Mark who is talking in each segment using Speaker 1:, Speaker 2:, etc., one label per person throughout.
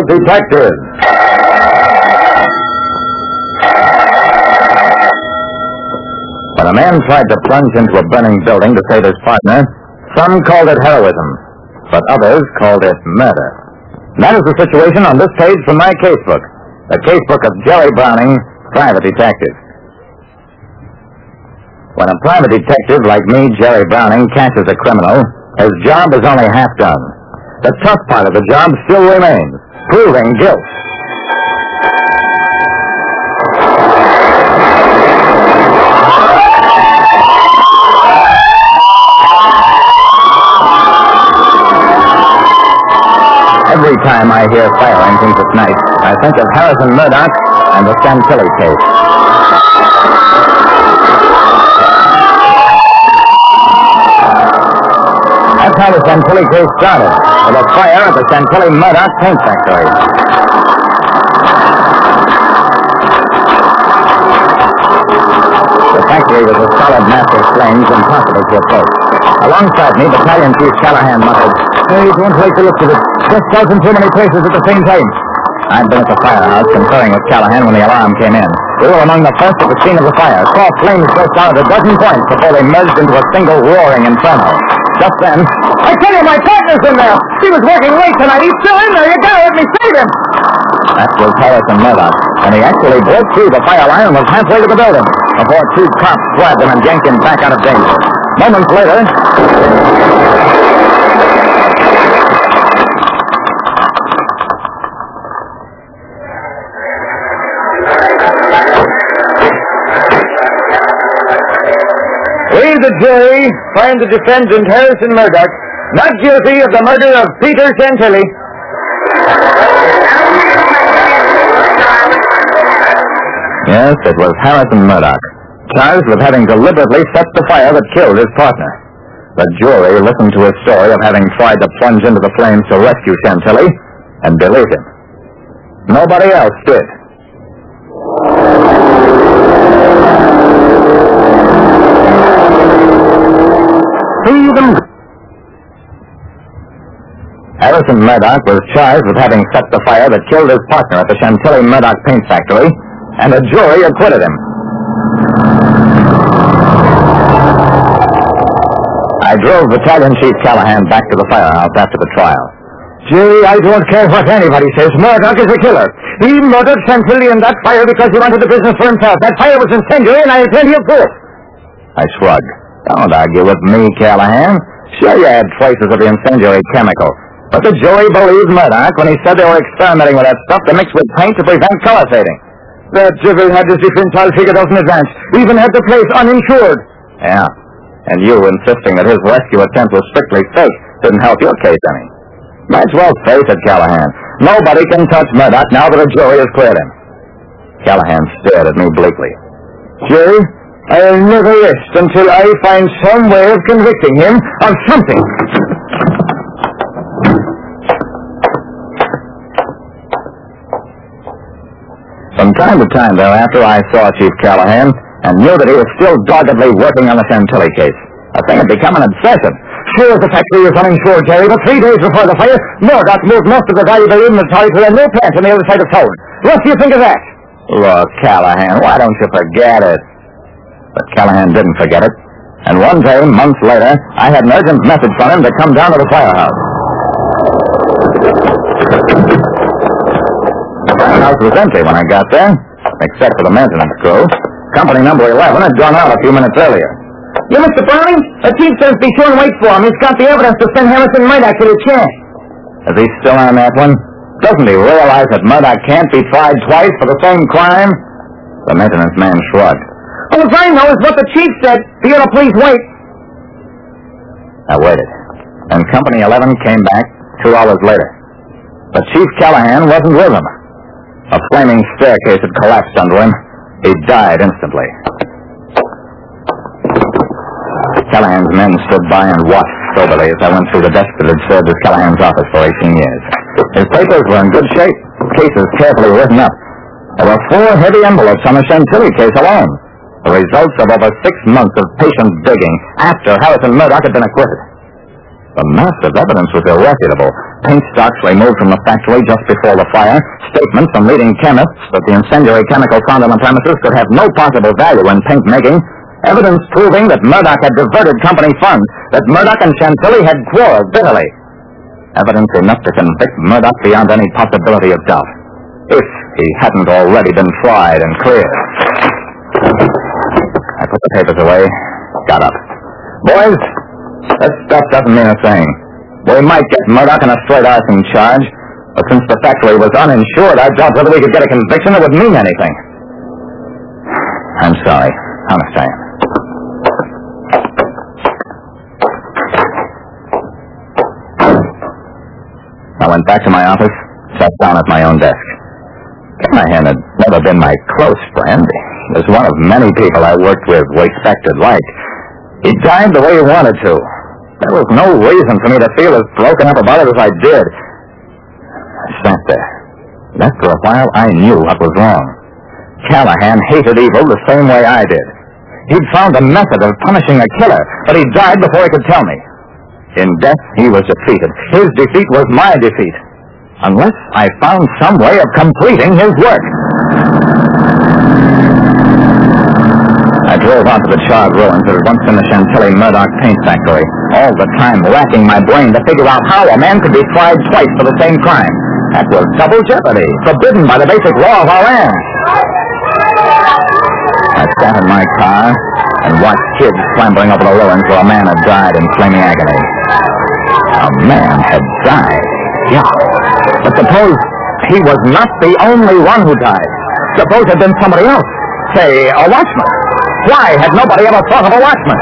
Speaker 1: Detective. When a man tried to plunge into a burning building to save his partner, some called it heroism, but others called it murder. That is the situation on this page from my casebook, the casebook of Jerry Browning, private detective. When a private detective like me, Jerry Browning, catches a criminal, his job is only half done. The tough part of the job still remains, proving guilt. Every time I hear fire engines at night, I think of Harrison Murdoch and the Chantilly case. That's how the Chantilly case started, with a fire at the Chantilly Murdoch paint factory. The factory was a solid mass of flames impossible to approach. Alongside me, Battalion Chief Callahan muttered, "Hey, don't like the looks of it. Just dozen too many places at the same time." I'd been at the firehouse conferring with Callahan when the alarm came in. We were among the first at the scene of the fire. Saw flames burst out at a dozen points before they merged into a single roaring inferno. Just then, "I tell you, my partner's in there. He was working late tonight. He's still in there. You gotta let me save him." That was Harrison Murdoch, and he actually broke through the fire line and was halfway to the building before two cops grabbed him and yanked him back out of danger. Moments later... We, the jury, find the defendant, Harrison Murdoch, not guilty of the murder of Peter Chantilly. Yes, it was Harrison Murdoch, charged with having deliberately set the fire that killed his partner. The jury listened to his story of having tried to plunge into the flames to rescue Chantilly and believed him. Nobody else did. Harrison Murdoch was charged with having set the fire that killed his partner at the Chantilly Murdoch paint factory, and a jury acquitted him. I drove Battalion Chief Callahan back to the firehouse after the trial. "Jerry, I don't care what anybody says. Murdoch is a killer. He murdered Chantilly in that fire because he wanted the business for himself. That fire was incendiary, and I have plenty of proof." I shrugged. "Don't argue with me, Callahan. Sure, you had traces of the incendiary chemical. But the jury believed Murdoch when he said they were experimenting with that stuff to mix with paint to prevent color fading." "That devil had his defense all figured out in advance. Even had the place uninsured." "Yeah, and you insisting that his rescue attempt was strictly fake didn't help your case any. Might as well face it, Callahan. Nobody can touch Murdoch now that a jury has cleared him." Callahan stared at me bleakly. "Jerry, I'll never rest until I find some way of convicting him of something." From time to time thereafter, I saw Chief Callahan and knew that he was still doggedly working on the Chantilly case. The thing had become an obsession. "Sure, the factory was uninsured, Jerry, but 3 days before the fire, Murdoch moved most of the valuable inventory to a new plant on the other side of town. What do you think of that?" "Look, Callahan, why don't you forget it?" But Callahan didn't forget it. And one day, months later, I had an urgent message from him to come down to the firehouse. The firehouse was empty when I got there, except for the maintenance crew. Company number 11 had gone out a few minutes earlier. "You, Mr. Browning? The chief says be sure and wait for him. He's got the evidence to send Harrison Murdoch to the chair." "Is he still on that one? Doesn't he realize that Murdoch can't be tried twice for the same crime?" The maintenance man shrugged. "All I know is what the chief said. You ought to please wait." I waited, and Company 11 came back 2 hours later. But Chief Callahan wasn't with him. A flaming staircase had collapsed under him. He died instantly. Callahan's men stood by and watched soberly as I went through the desk that had served as Callahan's office for 18 years. His papers were in good shape, cases carefully written up. There were 4 heavy envelopes on the Chantilly case alone, the results of over 6 months of patient digging after Harrison Murdoch had been acquitted. The mass of evidence was irrefutable. Paint stocks removed from the factory just before the fire, statements from leading chemists that the incendiary chemical found on the premises could have no possible value in paint making, evidence proving that Murdoch had diverted company funds, that Murdoch and Chantilly had quarreled bitterly. Evidence enough to convict Murdoch beyond any possibility of doubt, if he hadn't already been tried and cleared. I put the papers away, got up. Boys, that stuff doesn't mean a thing. We might get Murdoch on a straight arson charge, but since the factory was uninsured, our job whether we could get a conviction that would mean anything. I'm sorry. Honest, I am. I went back to my office, sat down at my own desk. Callahan had never been my close friend. He was one of many people I worked with, respected, liked. He died the way he wanted to. There was no reason for me to feel as broken up about it as I did. I sat there. And after a while, I knew what was wrong. Callahan hated evil the same way I did. He'd found a method of punishing a killer, but he died before he could tell me. In death, he was defeated. His defeat was my defeat. Unless I found some way of completing his work. I drove out to the charred ruins that had once been the Chantilly Murdoch paint factory, all the time racking my brain to figure out how a man could be tried twice for the same crime. That was double jeopardy, forbidden by the basic law of our land. I sat in my car and watched kids clambering over the ruins where a man had died in flaming agony. A man had died, yeah. But suppose he was not the only one who died. Suppose it had been somebody else, say, a watchman. Why had nobody ever thought of a watchman?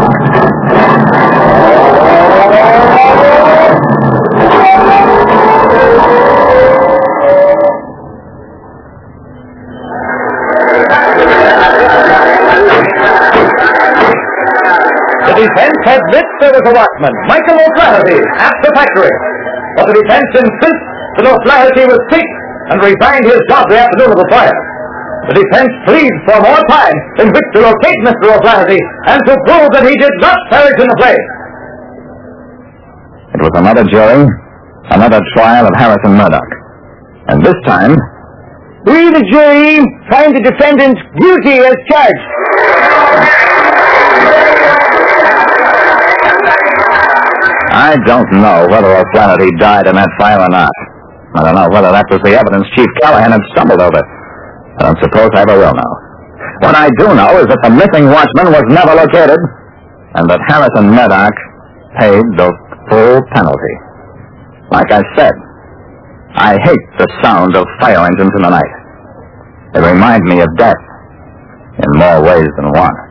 Speaker 1: The defense admits there was a watchman, Michael O'Flaherty, at the factory. But the defense insists that O'Flaherty was sick and resigned his job the afternoon of the fire. The defense pleads for more time in which to locate Mr. O'Flaherty and to prove that he did not perish in the flame. It was another jury, another trial of Harrison Murdoch. And this time, we, the jury, find the defendant guilty as charged. I don't know whether O'Flaherty died in that fire or not. I don't know whether that was the evidence Chief Callahan had stumbled over. I don't suppose I ever will know. What I do know is that the missing watchman was never located, and that Harrison Murdoch paid the full penalty. Like I said, I hate the sound of fire engines in the night. They remind me of death in more ways than one.